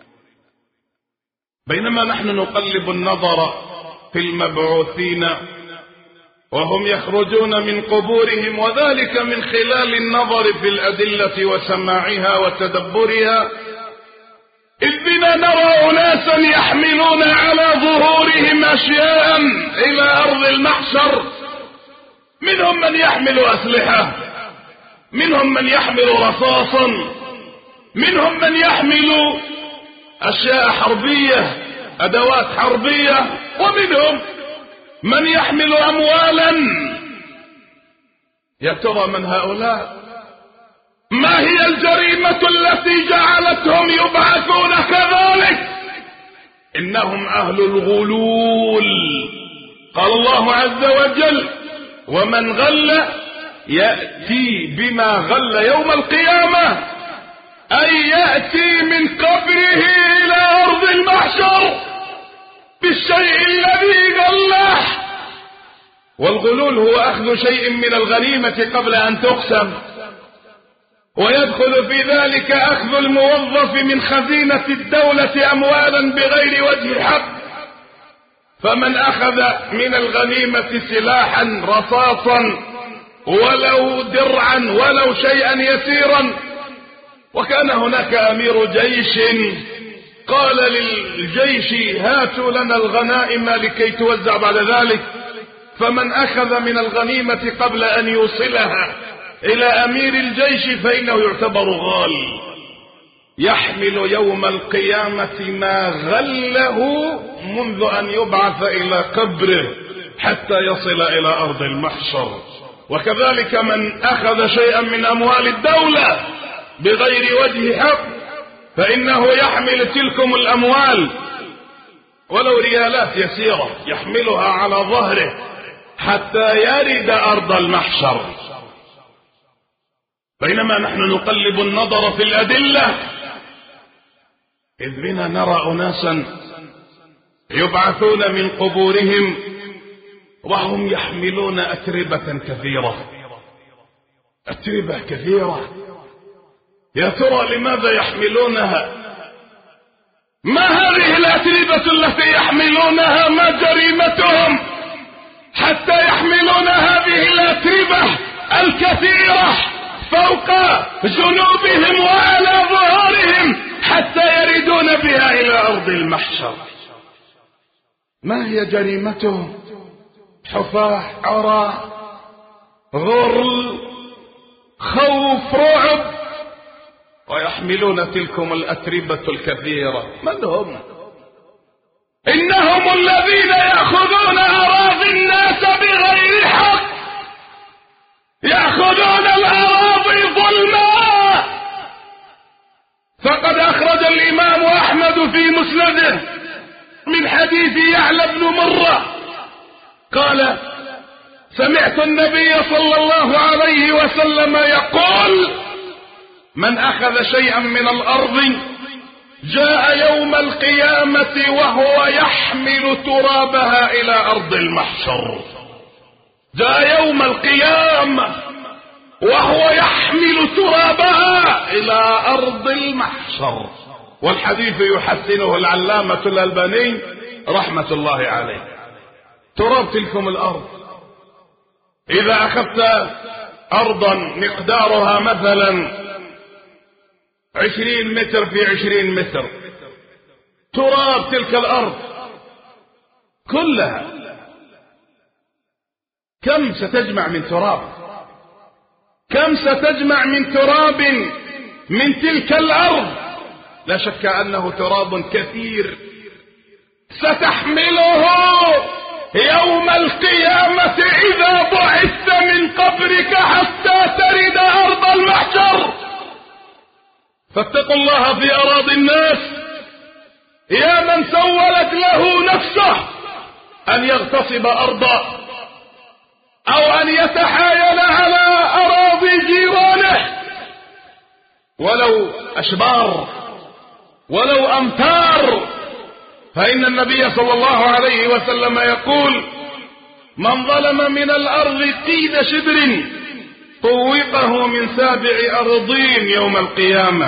بينما نحن نقلب النظر في المبعوثين وهم يخرجون من قبورهم، وذلك من خلال النظر في الأدلة وسماعها وتدبرها، إذ بنا نرى أناسا يحملون على ظهورهم أشياء إلى أرض المحشر. منهم من يحمل أسلحة، منهم من يحمل رصاصا، منهم من يحمل أشياء حربية، أدوات حربية، ومنهم من يحمل أموالا. يا ترى من هؤلاء؟ ما هي الجريمة التي جعلتهم يبعثون كذلك؟ إنهم أهل الغلول. قال الله عز وجل: ومن غل يأتي بما غل يوم القيامة، أي يأتي من قبره إلى أرض المحشر بالشيء الذي غله. والغلول هو أخذ شيء من الغنيمة قبل أن تقسم، ويدخل في ذلك أخذ الموظف من خزينة الدولة أموالا بغير وجه حق. فمن أخذ من الغنيمة سلاحا رصاصا ولو درعا ولو شيئا يسيرا وكان هناك أمير جيش قال للجيش هاتوا لنا الغنائم لكي توزع بعد ذلك، فمن أخذ من الغنيمة قبل أن يوصلها إلى أمير الجيش فإنه يعتبر غال، يحمل يوم القيامة ما غله منذ أن يبعث إلى قبره حتى يصل إلى أرض المحشر. وكذلك من أخذ شيئا من أموال الدولة بغير وجه حق فإنه يحمل تلكم الأموال ولو ريالات يسيرة يحملها على ظهره حتى يرد أرض المحشر. بينما نحن نقلب النظر في الأدلة إذ بنا نرى أناسا يبعثون من قبورهم وهم يحملون أتربة كثيرة، أتربة كثيرة، يا ترى لماذا يحملونها؟ ما هذه الأتربة التي يحملونها؟ ما جريمتهم حتى يحملون هذه الأتربة الكثيرة فوق جنوبهم وعلى ظهورهم حتى يردون بها إلى أرض المحشر؟ ما هي جريمتهم؟ حفاة، عراة، غرل، خوف، رعب، ويحملون تلكم الأتربة الكثيرة. من هم؟ إنهم الذين يأخذون أراضي الناس بغير حق، يأخذون الأراضي ظلما. فقد أخرج الإمام أحمد في مسنده من حديث يعلى بن مرة قال سمعت النبي صلى الله عليه وسلم يقول من أخذ شيئا من الأرض جاء يوم القيامة وهو يحمل ترابها إلى أرض المحشر. جاء يوم القيامة وهو يحمل ترابها إلى أرض المحشر. والحديث يحسنه العلامة الألباني رحمة الله عليه. تراب تلكم الأرض، إذا أخذت أرضا مقدارها مثلا عشرين متر في عشرين متر، تراب تلك الأرض كلها كم ستجمع من تراب؟ كم ستجمع من تراب من تلك الأرض؟ لا شك أنه تراب كثير ستحمله يوم القيامة إذا بعثت من قبرك حتى ترد أرض المحشر. فاتقوا الله في أراضي الناس يا من سولت له نفسه أن يغتصب أرضا أو أن يتحايل على أراضي جيرانه ولو أشبار ولو أمتار. فإن النبي صلى الله عليه وسلم يقول من ظلم من الأرض قيد شبر طوقه من سابع أرضين يوم القيامة.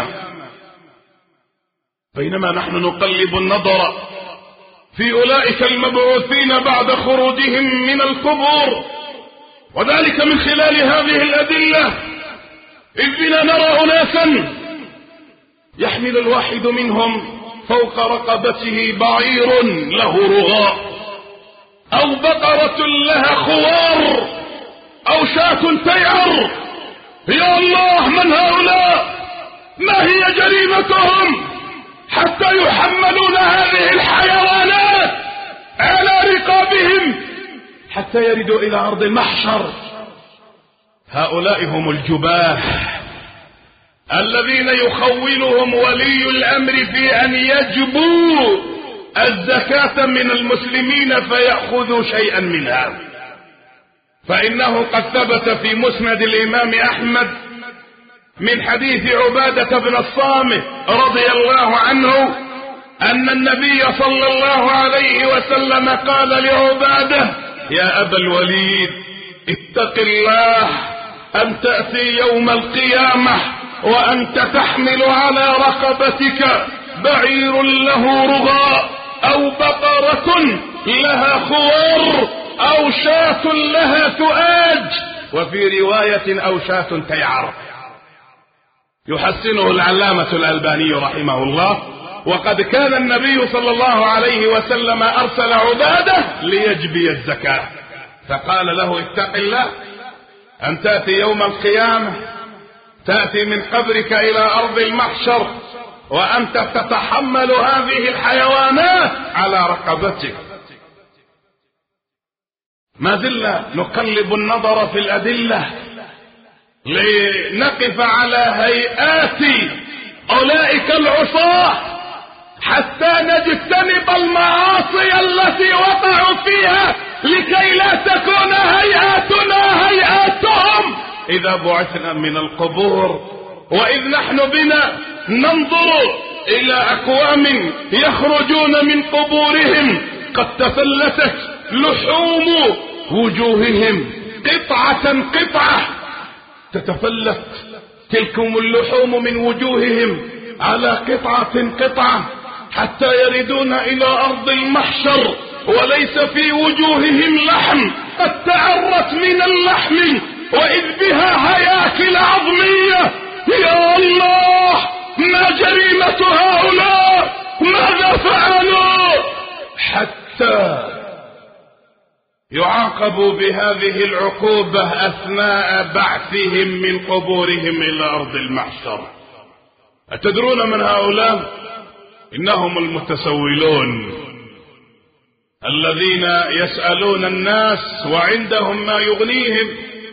بينما نحن نقلب النظر في أولئك المبعوثين بعد خروجهم من القبور، وذلك من خلال هذه الأدلة، إذ بنا نرى أناسا يحمل الواحد منهم فوق رقبته بعير له رغاء أو بقرة لها خوار أو شاة تيعر. يا الله، من هؤلاء؟ ما هي جريمتهم حتى يحملون هذه الحيوانات على رقابهم حتى يردوا إلى أرض المحشر؟ هؤلاء هم الجباه الذين يخولهم ولي الأمر في أن يجبوا الزكاة من المسلمين فيأخذوا شيئا منها. فإنه قد ثبت في مسند الإمام أحمد من حديث عبادة بن الصامت رضي الله عنه أن النبي صلى الله عليه وسلم قال لعبادة يا أبا الوليد اتق الله أن تأتي يوم القيامة وأنت تحمل على رقبتك بعير له رغاء أو بقرة لها خوار أو شاة لها تؤاج، وفي رواية أو شاة تيعر. يحسنه العلامة الألباني رحمه الله. وقد كان النبي صلى الله عليه وسلم أرسل عبادة ليجبي الزكاة، فقال له اتق الله أن تأتي يوم القيامة، تأتي من قبرك إلى أرض المحشر وأنت تتحمل هذه الحيوانات على رقبتك. ما زلنا نقلب النظر في الأدلة لنقف على هيئات أولئك العصاة حتى نجتنب المعاصي التي وقعوا فيها، لكي لا تكون هيئاتنا هيئاتهم إذا بعثنا من القبور. وإذ نحن بنا ننظر إلى أقوام يخرجون من قبورهم قد تفلتت لحوم وجوههم قطعة قطعة، تتفلت تلكم اللحوم من وجوههم على قطعة قطعة حتى يردون إلى أرض المحشر وليس في وجوههم لحم، قد تعرت من اللحم وإذ بها هياكل عظمية. يا الله، ما جريمة هؤلاء؟ ماذا فعلوا حتى يعاقبوا بهذه العقوبة أثناء بعثهم من قبورهم إلى أرض المحشر؟ أتدرون من هؤلاء؟ إنهم المتسولون الذين يسألون الناس وعندهم ما يغنيهم.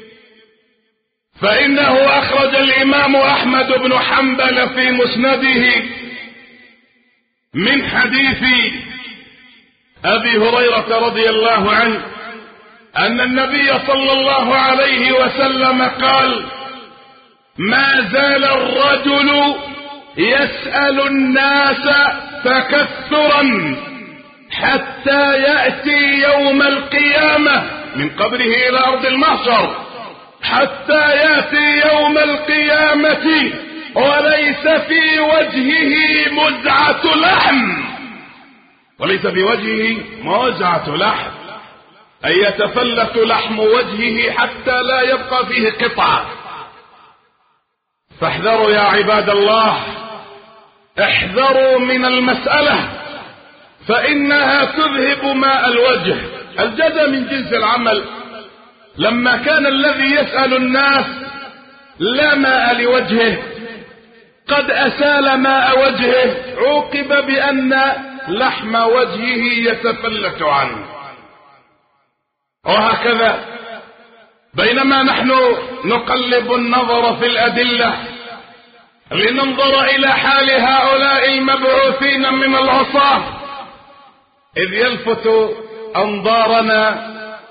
فإنه أخرج الإمام أحمد بن حنبل في مسنده من حديث أبي هريرة رضي الله عنه أن النبي صلى الله عليه وسلم قال: ما زال الرجل يسأل الناس تكثرا حتى يأتي يوم القيامة من قبره إلى أرض المحشر، حتى يأتي يوم القيامة وليس في وجهه مزعة لحم، وليس في وجهه مزعة لحم، أي يتفلت لحم وجهه حتى لا يبقى فيه قطعة. فاحذروا يا عباد الله، احذروا من المسألة، فإنها تذهب ماء الوجه. الجزاء من جنس العمل. لما كان الذي يسأل الناس لا ماء لوجهه، قد أسال ماء وجهه، عوقب بأن لحم وجهه يتفلت عنه. وهكذا بينما نحن نقلب النظر في الأدلة لننظر إلى حال هؤلاء المبعوثين من العصاة، إذ يلفت أنظارنا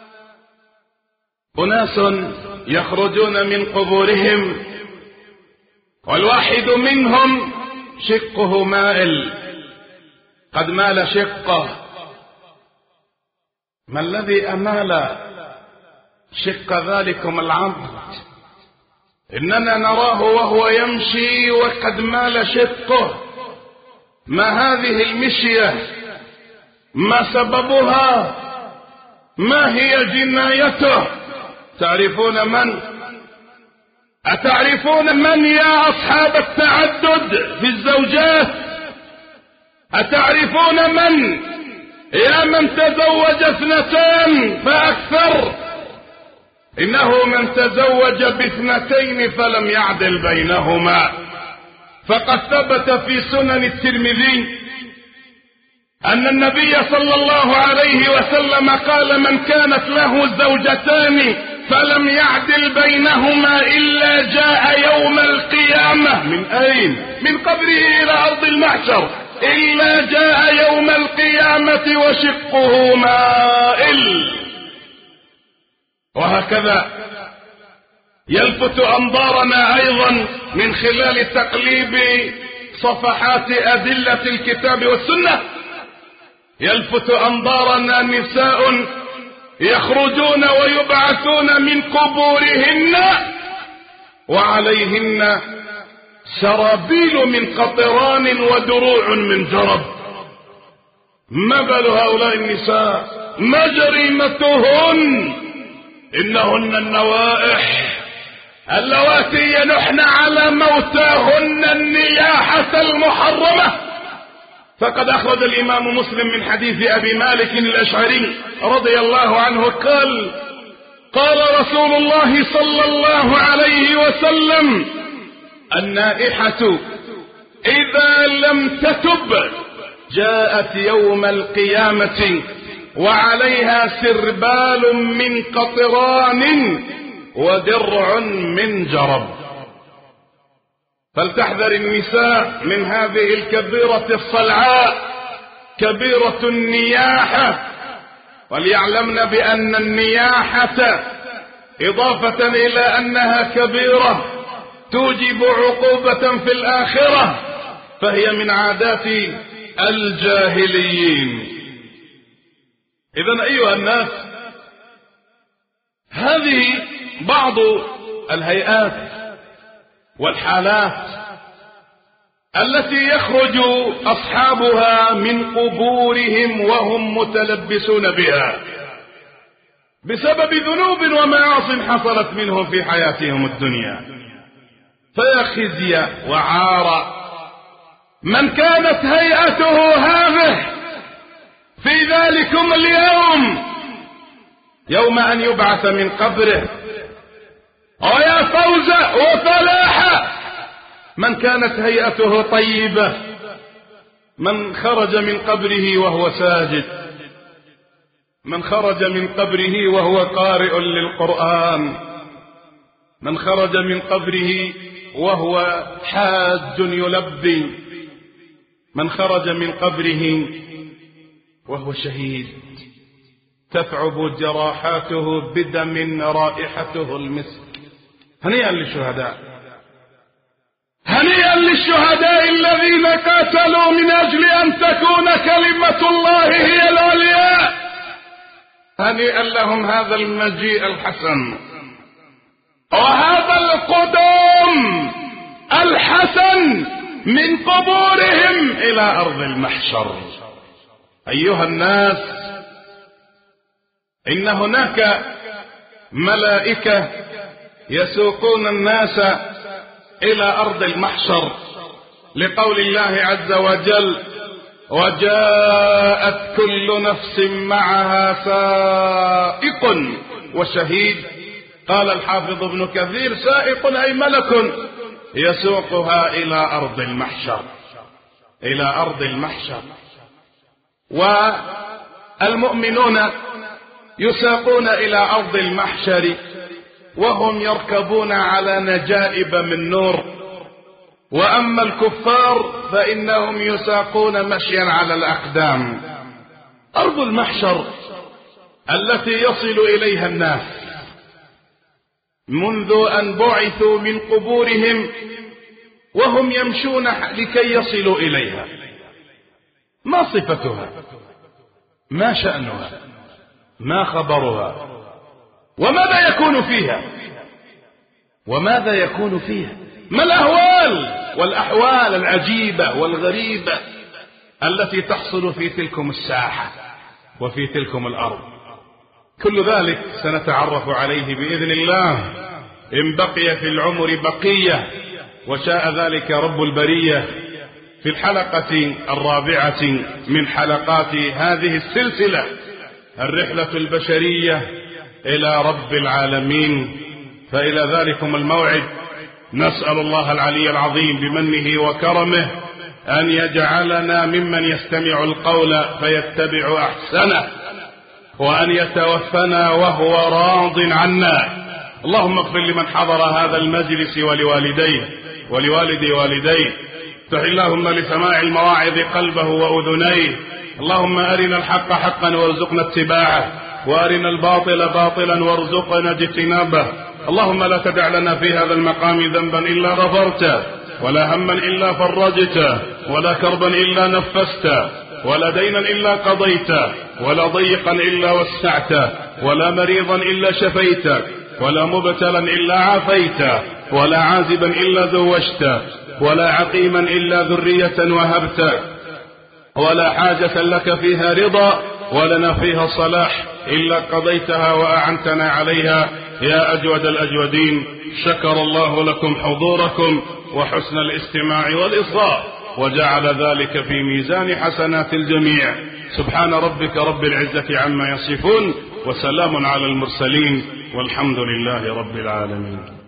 أناس يخرجون من قبورهم والواحد منهم شقه مائل، قد مال شقه. ما الذي أمال شق ذلكم العبد؟ إننا نراه وهو يمشي وقد مال شقه. ما هذه المشية؟ ما سببها؟ ما هي جنايته؟ تعرفون من؟ أتعرفون من يا أصحاب التعدد في الزوجات؟ أتعرفون من يا من تزوج اثنتان فأكثر؟ إنه من تزوج باثنتين فلم يعدل بينهما. فقد ثبت في سنن الترمذي أن النبي صلى الله عليه وسلم قال: من كانت له زوجتان فلم يعدل بينهما إلا جاء يوم القيامة. من أين؟ من قبره إلى أرض المحشر. إلا جاء يوم القيامة وشقه مائل. وهكذا يلفت أنظارنا أيضا من خلال تقليب صفحات أدلة الكتاب والسنة، يلفت أنظارنا نساء يخرجون ويبعثون من قبورهن وعليهن سرابيل من قطران ودروع من جرب. ما بال هؤلاء النساء؟ ما جريمتهن؟ إنهن النوائح اللواتي ينحن على موتاهن النياحة المحرمة. فقد أخرج الإمام مسلم من حديث أبي مالك الأشعري رضي الله عنه قال: قال رسول الله صلى الله عليه وسلم: النائحة إذا لم تتب جاءت يوم القيامة وعليها سربال من قطران ودرع من جرب. فلتحذر النساء من هذه الكبيرة الصلعاء، كبيرة النياحة، وليعلمن بأن النياحة إضافة إلى أنها كبيرة توجب عقوبة في الآخرة، فهي من عادات الجاهليين. إذن أيها الناس، هذه بعض الهيئات والحالات التي يخرج أصحابها من قبورهم وهم متلبسون بها بسبب ذنوب ومعاصٍ حصلت منهم في حياتهم الدنيا. فيا خزي وعار من كانت هيئته هذه في ذلكم اليوم يوم أن يبعث من قبره. ويا فوز وفلاح من كانت هيئته طيبة، من خرج من قبره وهو ساجد، من خرج من قبره وهو قارئ للقرآن، من خرج من قبره وهو حاج يلبي، من خرج من قبره وهو شهيد تثعب جراحاته بدم رائحته المسك. هنيئا للشهداء، هنيئا للشهداء الذين قاتلوا من أجل أن تكون كلمة الله هي العليا. هنيئا لهم هذا المجيء الحسن وهذا القدوم الحسن من قبورهم إلى أرض المحشر. أيها الناس، إن هناك ملائكة يسوقون الناس إلى أرض المحشر لقول الله عز وجل: وجاءت كل نفس معها سائق وشهيد. قال الحافظ ابن كثير: سائق أي ملك يسوقها إلى أرض المحشر، إلى أرض المحشر. والمؤمنون يساقون إلى أرض المحشر وهم يركبون على نجائب من نور، وأما الكفار فإنهم يساقون مشيا على الأقدام. أرض المحشر التي يصل إليها الناس منذ أن بعثوا من قبورهم وهم يمشون لكي يصلوا إليها. ما صفتها؟ ما شأنها؟ ما خبرها؟ وماذا يكون فيها؟ وماذا يكون فيها؟ ما الأهوال والأحوال العجيبة والغريبة التي تحصل في تلكم الساحة وفي تلكم الأرض؟ كل ذلك سنتعرف عليه بإذن الله إن بقي في العمر بقية وشاء ذلك رب البرية في الحلقة الرابعة من حلقات هذه السلسلة، الرحلة البشرية إلى رب العالمين. فإلى ذلكم الموعد نسأل الله العلي العظيم بمنه وكرمه أن يجعلنا ممن يستمع القول فيتبع أحسنه، وأن يتوفنا وهو راض عنا. اللهم اغفر لمن حضر هذا المجلس ولوالديه ولوالدي والديه. افتح اللهم لسماع المواعظ قلبه وأذنيه. اللهم أرنا الحق حقا وارزقنا اتباعه، وأرنا الباطل باطلا وارزقنا اجتنابه. اللهم لا تدع لنا في هذا المقام ذنبا إلا غفرته، ولا هما إلا فرجته، ولا كربا إلا نفسته، ولا دينا إلا قضيته، ولا ضيقا إلا وسعته، ولا مريضا إلا شفيته، ولا مبتلا إلا عافيته، ولا عازبا إلا زوجته، ولا عقيما إلا ذرية وهبته، ولا حاجة لك فيها رضا ولنا فيها صلاح إلا قضيتها وأعنتنا عليها يا أجود الأجودين. شكر الله لكم حضوركم وحسن الاستماع والإصغاء، وجعل ذلك في ميزان حسنات الجميع. سبحان ربك رب العزة عما يصفون، وسلام على المرسلين، والحمد لله رب العالمين.